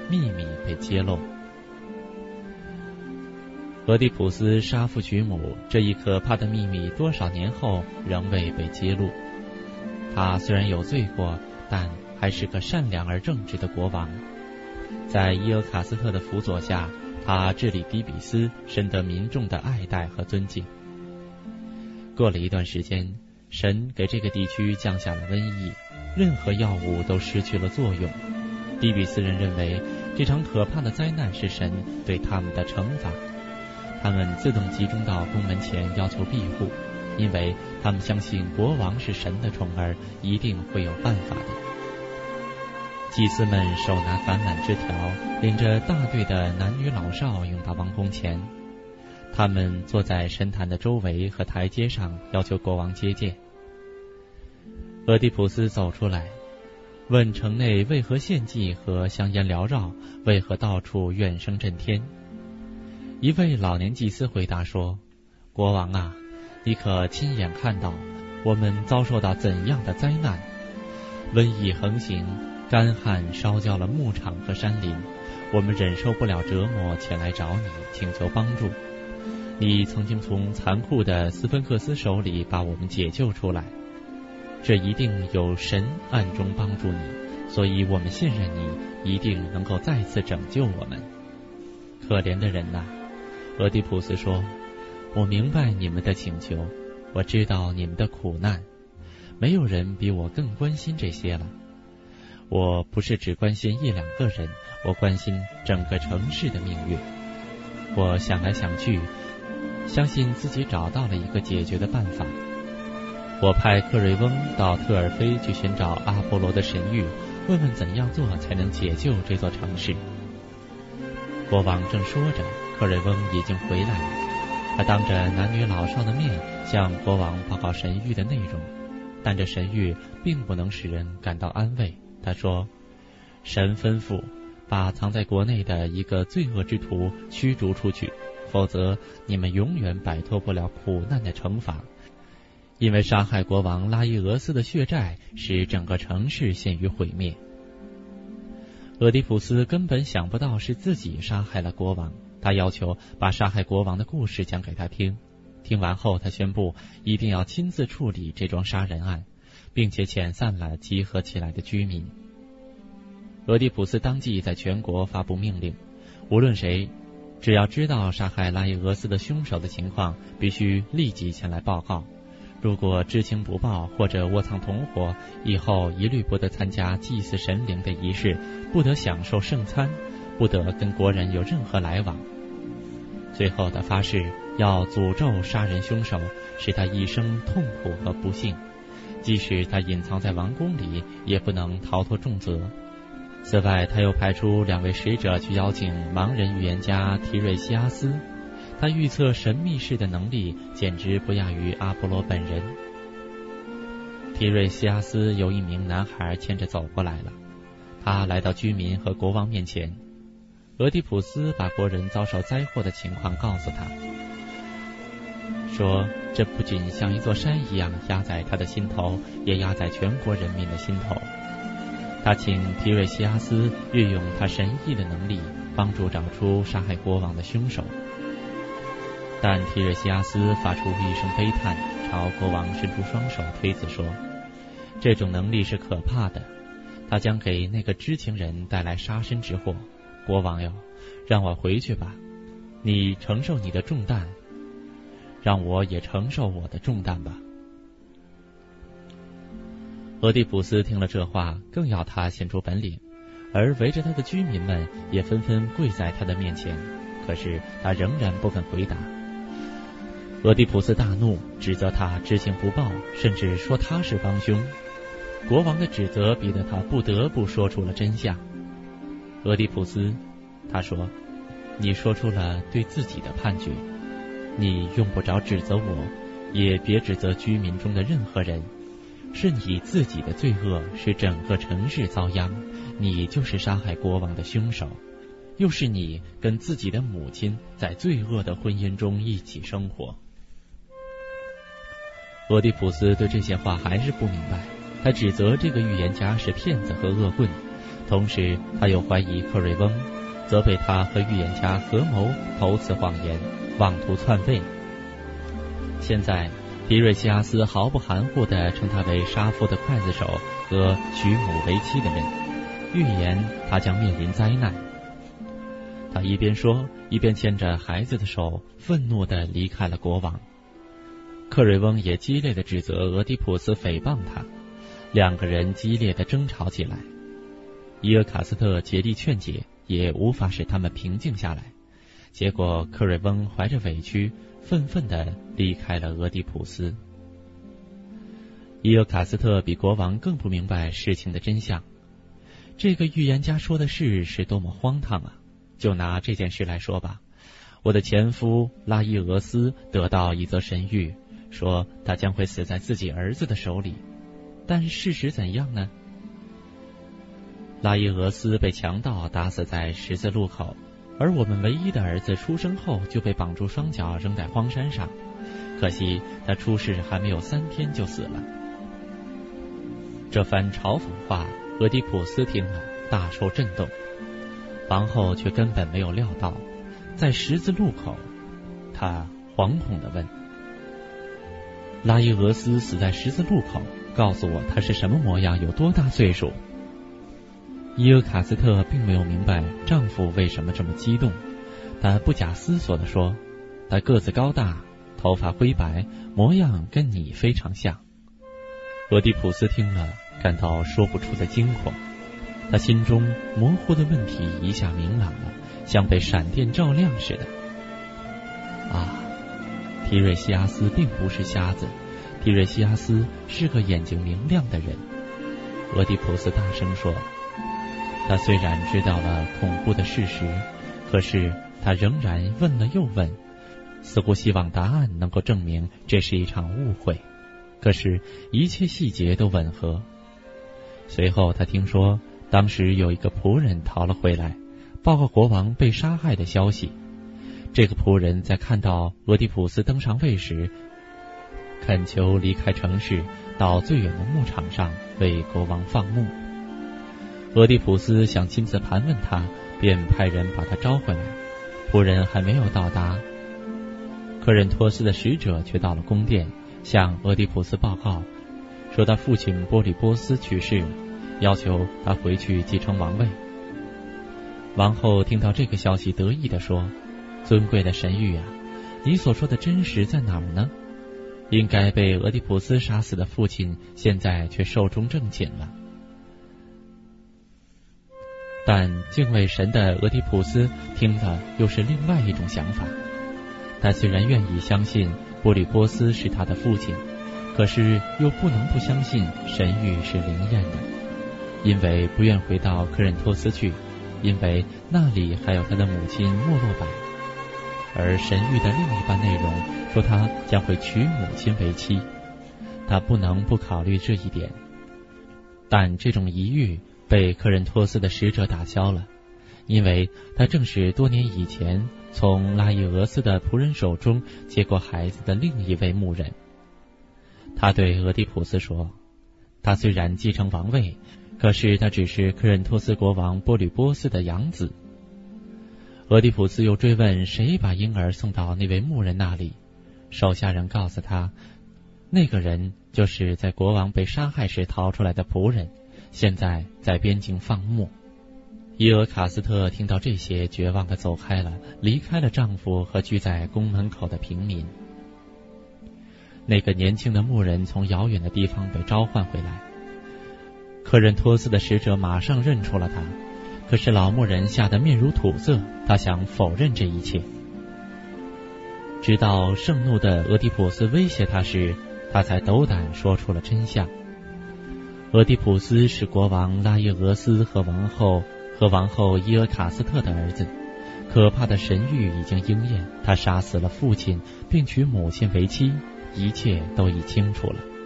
秘密被揭露。俄狄浦斯杀父娶母这一可怕的秘密，多少年后仍未被揭露。他虽然有罪过，但还是个善良而正直的国王。在伊俄卡斯特的辅佐下，他治理底比斯，深得民众的爱戴和尊敬。过了一段时间，神给这个地区降下了瘟疫，任何药物都失去了作用。底比斯人认为这场可怕的灾难是神对他们的惩罚，他们自动集中到宫门前要求庇护，因为他们相信国王是神的宠儿，一定会有办法的。祭司们手拿橄榄枝条，领着大队的男女老少涌到王宫前，他们坐在神坛的周围和台阶上，要求国王接见。俄狄浦斯走出来，问城内为何献祭和香烟缭绕，为何到处怨声震天。一位老年祭司回答说：国王啊，你可亲眼看到我们遭受到怎样的灾难？瘟疫横行，干旱烧焦了牧场和山林，我们忍受不了折磨，前来找你请求帮助。你曾经从残酷的斯芬克斯手里把我们解救出来，这一定有神暗中帮助你，所以我们信任你一定能够再次拯救我们。可怜的人呐，俄狄浦斯说，我明白你们的请求，我知道你们的苦难，没有人比我更关心这些了。我不是只关心一两个人，我关心整个城市的命运。我想来想去，相信自己找到了一个解决的办法。我派克瑞翁到特尔菲去寻找阿波罗的神谕，问问怎样做才能解救这座城市。国王正说着，克瑞翁已经回来了。他当着男女老少的面向国王报告神谕的内容，但这神谕并不能使人感到安慰。他说，神吩咐把藏在国内的一个罪恶之徒驱逐出去，否则你们永远摆脱不了苦难的惩罚，因为杀害国王拉伊俄斯的血债使整个城市陷于毁灭。俄狄浦斯根本想不到是自己杀害了国王，他要求把杀害国王的故事讲给他听。听完后，他宣布一定要亲自处理这桩杀人案，并且遣散了集合起来的居民。俄狄浦斯当即在全国发布命令，无论谁，只要知道杀害拉伊俄斯的凶手的情况，必须立即前来报告。如果知情不报或者窝藏同伙，以后一律不得参加祭祀神灵的仪式，不得享受圣餐，不得跟国人有任何来往。最后的发誓要诅咒杀人凶手，使他一生痛苦和不幸，即使他隐藏在王宫里，也不能逃脱重责。此外，他又派出2位使者去邀请盲人预言家提瑞西阿斯，他预测神秘事的能力简直不亚于阿波罗本人。提瑞西阿斯由一名男孩牵着走过来了，他来到居民和国王面前。俄狄浦斯把国人遭受灾祸的情况告诉他，说这不仅像一座山一样压在他的心头，也压在全国人民的心头。他请提瑞西阿斯运用他神异的能力，帮助找出杀害国王的凶手。但提瑞西阿斯发出一声悲叹，朝国王伸出双手推辞说，这种能力是可怕的，他将给那个知情人带来杀身之祸。国王哟，让我回去吧，你承受你的重担，让我也承受我的重担吧。俄狄浦斯听了这话，更要他显出本领，而围着他的居民们也纷纷跪在他的面前，可是他仍然不肯回答。俄狄浦斯大怒，指责他知情不报，甚至说他是帮凶。国王的指责逼得他不得不说出了真相。俄狄浦斯，他说，你说出了对自己的判决，你用不着指责我，也别指责居民中的任何人，是你自己的罪恶使整个城市遭殃，你就是杀害国王的凶手，又是你跟自己的母亲在罪恶的婚姻中一起生活。俄狄浦斯对这些话还是不明白，他指责这个预言家是骗子和恶棍， 同时他又怀疑克瑞翁，责备他和预言家合谋投此谎言，妄图篡位。现在提瑞西阿斯毫不含糊地称他为杀父的刽子手和娶母为妻的人，预言他将面临灾难。他一边说，一边牵着孩子的手，愤怒地离开了国王。克瑞翁也激烈地指责俄狄浦斯诽谤他，两个人激烈地争吵起来。伊俄卡斯特竭力劝解，也无法使他们平静下来。结果克瑞翁怀着委屈，愤愤地离开了俄狄浦斯。伊俄卡斯特比国王更不明白事情的真相。这个预言家说的事是多么荒唐啊！就拿这件事来说吧，我的前夫拉伊俄斯得到一则神谕，说他将会死在自己儿子的手里，但事实怎样呢？拉伊俄斯被强盗打死在十字路口，而我们唯一的儿子出生后就被绑住双脚扔在荒山上，可惜他出世还没有3天就死了。这番嘲讽话，俄狄浦斯听了大受震动，王后却根本没有料到，在十字路口，他惶恐地问：拉伊俄斯死在十字路口，告诉我他是什么模样，有多大岁数？伊俄卡斯特并没有明白丈夫为什么这么激动，他不假思索地说：他个子高大，头发灰白，模样跟你非常像。俄狄浦斯听了，感到说不出的惊恐，他心中模糊的问题一下明朗了，像被闪电照亮似的。啊，提瑞西阿斯并不是瞎子，提瑞西阿斯是个眼睛明亮的人。俄狄浦斯大声说。他虽然知道了恐怖的事实，可是他仍然问了又问，似乎希望答案能够证明这是一场误会，可是一切细节都吻合。随后他听说当时有一个仆人逃了回来，报告国王被杀害的消息。这个仆人在看到俄狄浦斯登上位时，恳求离开城市，到最远的牧场上为国王放牧。俄狄浦斯想亲自盘问他，便派人把他招回来。仆人还没有到达，科任托斯的使者却到了宫殿，向俄狄浦斯报告，说他父亲波吕波斯去世，要求他回去继承王位。王后听到这个消息，得意地说：尊贵的神谕啊，你所说的真实在哪儿呢？应该被俄狄浦斯杀死的父亲，现在却寿终正寝了。但敬畏神的俄狄浦斯听了又是另外一种想法。他虽然愿意相信波吕波斯是他的父亲，可是又不能不相信神谕是灵验的，因为不愿回到科任托斯去，因为那里还有他的母亲莫洛百。而神谕的另一半内容说他将会娶母亲为妻，他不能不考虑这一点。但这种疑虑被科任托斯的使者打消了，因为他正是多年以前从拉伊俄斯的仆人手中接过孩子的另一位牧人。他对俄狄浦斯说，他虽然继承王位，可是他只是科任托斯国王波吕波斯的养子。俄狄浦斯又追问谁把婴儿送到那位牧人那里，手下人告诉他，那个人就是在国王被杀害时逃出来的仆人，现在在边境放牧。伊俄卡斯特听到这些，绝望地走开了，离开了丈夫和居在宫门口的平民。那个年轻的牧人从遥远的地方被召唤回来，科任托斯的使者马上认出了他，可是老牧人吓得面如土色，他想否认这一切。直到盛怒的俄狄浦斯威胁他时，他才斗胆说出了真相。俄狄浦斯是国王拉伊俄斯和王后伊俄卡斯特的儿子，可怕的神谕已经应验，他杀死了父亲并娶母亲为妻，一切都已清楚了。